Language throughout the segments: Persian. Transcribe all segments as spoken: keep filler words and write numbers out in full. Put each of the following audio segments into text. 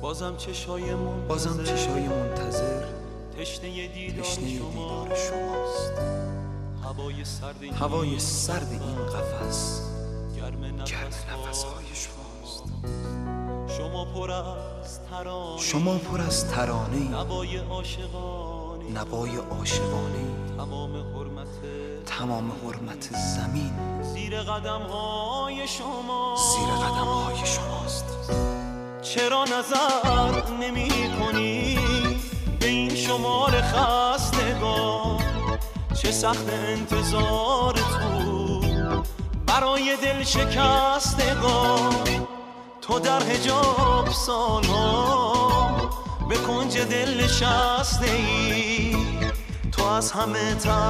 بازم چشای منتظر بازم چشای منتظر تشنه دیدار, تشنه دیدار شماست. شماست. هوای سرد این, هوای سرد این قفس گرم نفس, گرم نفس‌های شماست. شما پر از ترانه شما پر از ترانه نوای عاشقانه نوای عاشقانه تمام حرمت تمام حرمت زمین زیر قدم های شما زیر قدم های شماست. چرا نظر نمی کنی به این شمار خستگان؟ چه سخت انتظار تو برای دل شکستگان. تو در حجاب سالها به کنج دل نشسته ای. تو از همه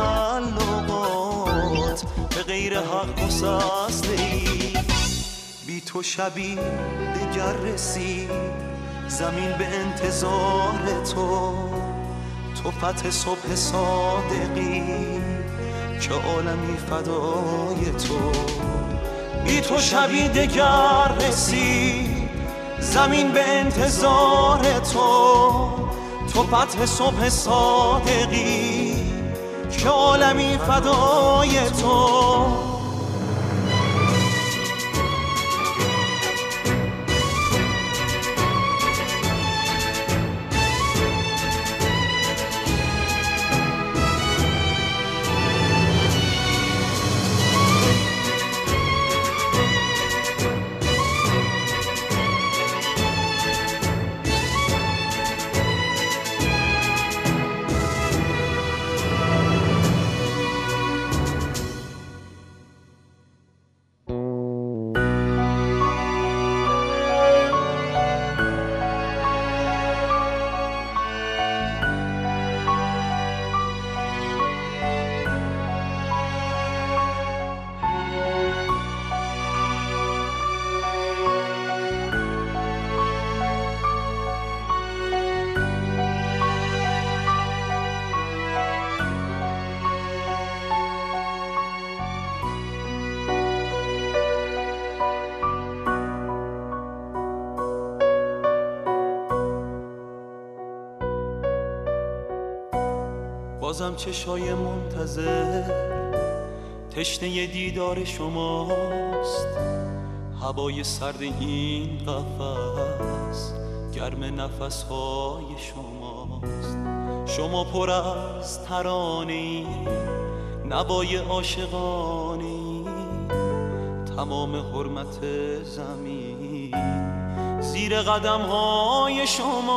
تعلقات به غیر حق گسسته ای. بی تو شبی دگر رسید زمین به انتظار تو. تو فتح صبح صادقی که عالمی فدای تو. بی تو شبی دگر رسید زمین به انتظار تو. تو فتح صبح صادقی که عالمی فدای تو. بازم چشای منتظر تشنه دیدار شماست. هوای سرد این قفس گرم نفس‌های شماست. شما پر از ترانه نوای عاشقانه تمام حرمت زمین زیر قدم‌های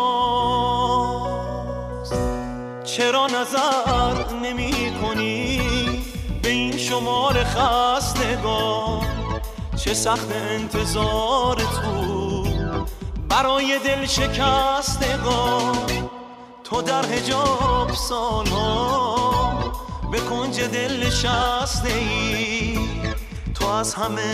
شماست. چرا نظر نمی کنی به این شمار خستگان؟ چه سخت انتظار تو برای دل شکستگان. تو در حجاب سالها به کنج دل نشسته ای. تو از همه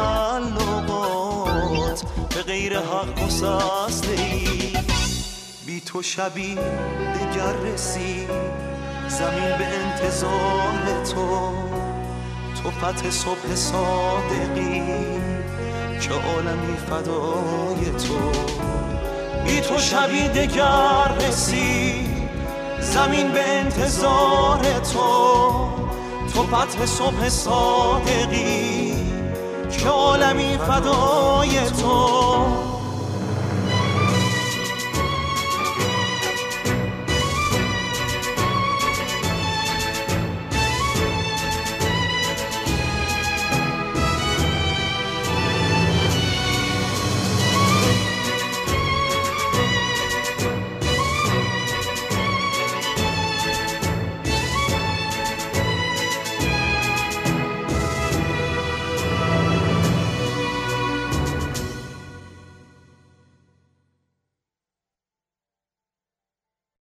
تعلقات به غیر حق گسسته ای. بی تو شبی دگر رسید زمین به انتظار تو. تو فتح صبح صادقی که عالمی فدای تو. بی تو شبی دگر رسید زمین به انتظار تو. تو فتح صبح صادقی که عالمی فدای تو.